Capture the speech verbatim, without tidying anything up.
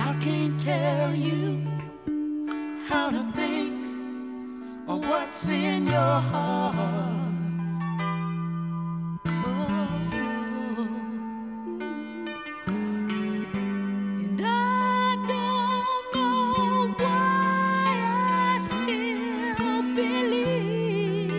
I can't tell you how to think or what's in your heart.